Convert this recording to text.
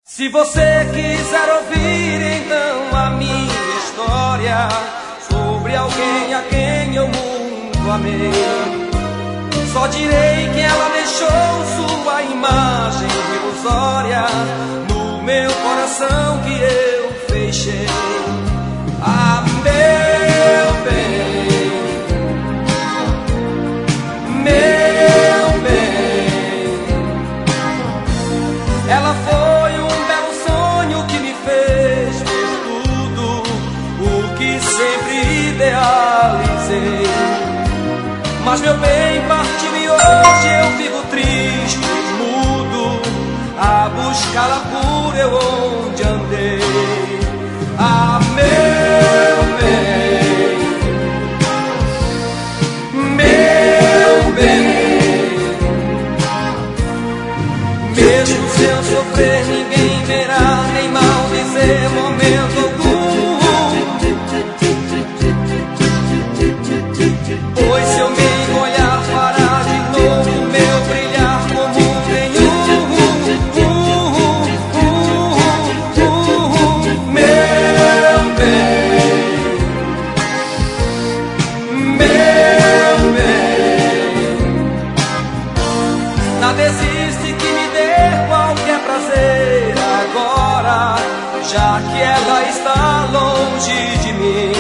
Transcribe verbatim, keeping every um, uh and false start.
Se você quiser ouvir então a minha história sobre alguém a quem eu muito amei, só direi que ela deixou sua imagem ilusória no meu coração que eu fechei. Ah, meu bem, meu bem, ela foi um belo sonho que me fez ver tudo o que sempre idealizei. Mas meu bem partiu e hoje eu vivo triste, mudo, a buscá-la por eu onde andei. Ah, meu bem, meu bem, mesmo se eu sofrer ninguém verá, nem mal dizer momento algum, pois se eu me olhar fará de novo meu brilhar como nenhum. Meu bem, meu bem, nada existe que me dê qualquer prazer agora, já que ela está longe de mim.